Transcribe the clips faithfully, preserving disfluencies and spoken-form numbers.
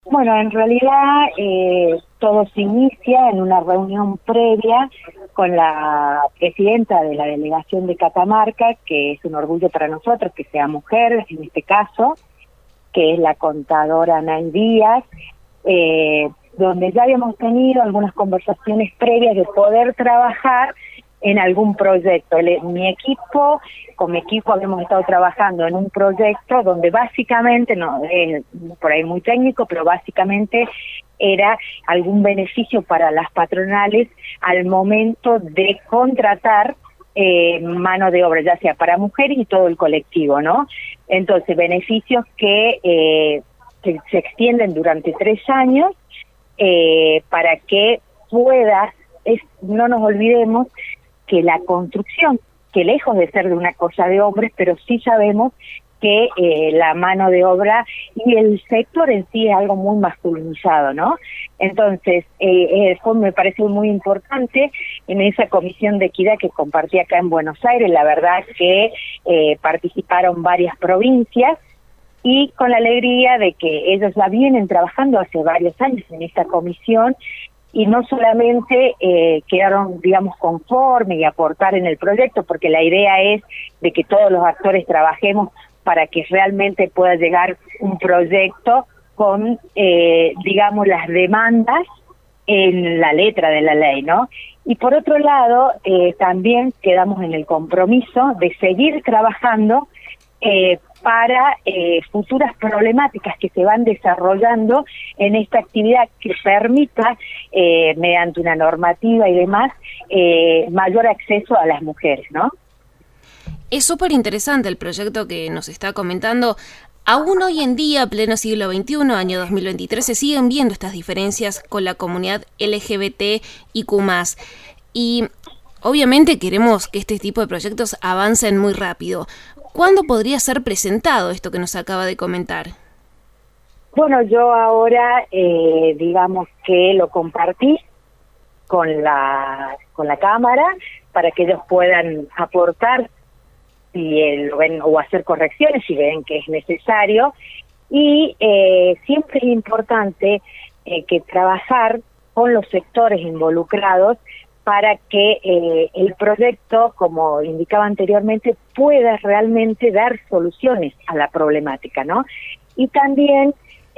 Bueno, en realidad eh, todo se inicia en una reunión previa con la presidenta de la delegación de Catamarca, que es un orgullo para nosotros que sea mujer, en este caso, que es la contadora Nay Díaz, eh, donde ya habíamos tenido algunas conversaciones previas de poder trabajar en algún proyecto. El, mi equipo, con mi equipo habíamos estado trabajando en un proyecto donde básicamente, no es por ahí muy técnico, pero básicamente era algún beneficio para las patronales al momento de contratar eh, mano de obra, ya sea para mujeres y todo el colectivo, ¿no? Entonces, beneficios que, eh, que se extienden durante tres años eh, para que puedas, es, no nos olvidemos, que la construcción, que lejos de ser de una cosa de hombres, pero sí sabemos que eh, la mano de obra y el sector en sí es algo muy masculinizado, ¿no? Entonces, eh, eso me parece muy importante en esa comisión de equidad que compartí acá en Buenos Aires. La verdad que eh, participaron varias provincias y con la alegría de que ellos ya vienen trabajando hace varios años en esta comisión y no solamente eh, quedaron, digamos, conformes y aportar en el proyecto, porque la idea es de que todos los actores trabajemos para que realmente pueda llegar un proyecto con, eh, digamos, las demandas en la letra de la ley, ¿no? Y por otro lado, eh, también quedamos en el compromiso de seguir trabajando eh, para eh, futuras problemáticas que se van desarrollando en esta actividad que permita, eh, mediante una normativa y demás, eh, mayor acceso a las mujeres, ¿no? Es súper interesante el proyecto que nos está comentando. Aún hoy en día, pleno siglo veintiuno, año dos mil veintitrés, se siguen viendo estas diferencias con la comunidad L G B T I Q más. Y obviamente queremos que este tipo de proyectos avancen muy rápido. ¿Cuándo podría ser presentado esto que nos acaba de comentar? Bueno, yo ahora, eh, digamos que lo compartí con la con la Cámara para que ellos puedan aportar si eh, lo ven, o hacer correcciones si ven que es necesario. Y eh, siempre es importante eh, que trabajar con los sectores involucrados para que eh, el proyecto, como indicaba anteriormente, pueda realmente dar soluciones a la problemática, ¿no? Y también,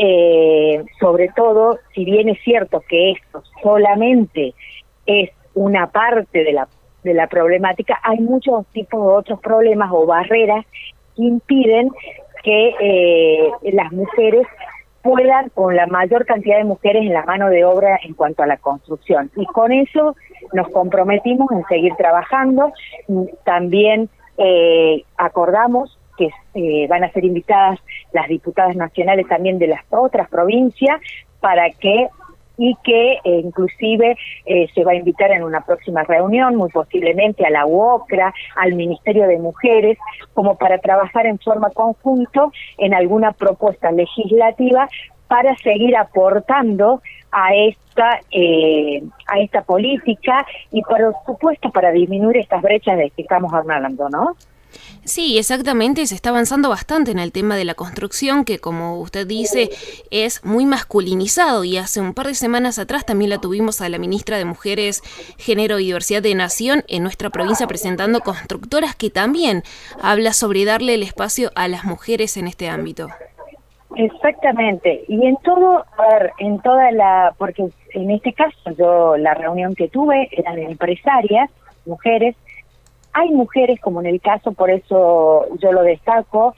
eh, sobre todo, si bien es cierto que esto solamente es una parte de la, de la problemática, hay muchos tipos de otros problemas o barreras que impiden que eh, las mujeres puedan, con la mayor cantidad de mujeres en la mano de obra en cuanto a la construcción. Y con eso nos comprometimos en seguir trabajando. También eh, acordamos que eh, van a ser invitadas las diputadas nacionales también de las otras provincias para que y que eh, inclusive eh, se va a invitar en una próxima reunión, muy posiblemente a la U O C R A, al Ministerio de Mujeres, como para trabajar en forma conjunto en alguna propuesta legislativa para seguir aportando a esta eh, a esta política y por supuesto para disminuir estas brechas de que estamos hablando, ¿no? Sí, exactamente, se está avanzando bastante en el tema de la construcción, que como usted dice, es muy masculinizado, y hace un par de semanas atrás también la tuvimos a la ministra de Mujeres, Género y Diversidad de Nación en nuestra provincia presentando constructoras, que también habla sobre darle el espacio a las mujeres en este ámbito. Exactamente, y en todo, a ver, en toda la, porque en este caso yo la reunión que tuve eran empresarias, mujeres. Hay mujeres, como en el caso, por eso yo lo destaco,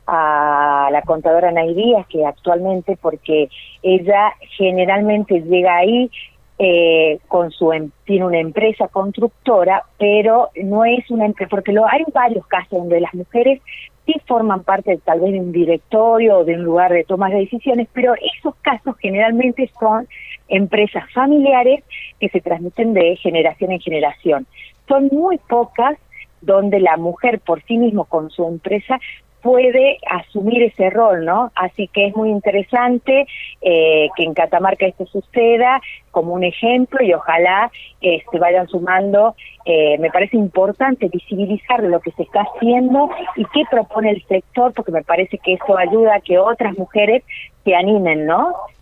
a la contadora Nay Díaz, que actualmente, porque ella generalmente llega ahí eh, con su, tiene una empresa constructora, pero no es una empresa, porque lo, hay varios casos donde las mujeres sí forman parte tal vez de un directorio o de un lugar de toma de decisiones, pero esos casos generalmente son empresas familiares que se transmiten de generación en generación. Son muy pocas donde la mujer por sí mismo con su empresa puede asumir ese rol, ¿no? Así que es muy interesante eh, que en Catamarca esto suceda como un ejemplo y ojalá eh, se vayan sumando. Eh, me parece importante visibilizar lo que se está haciendo y qué propone el sector, porque me parece que eso ayuda a que otras mujeres se animen, ¿no?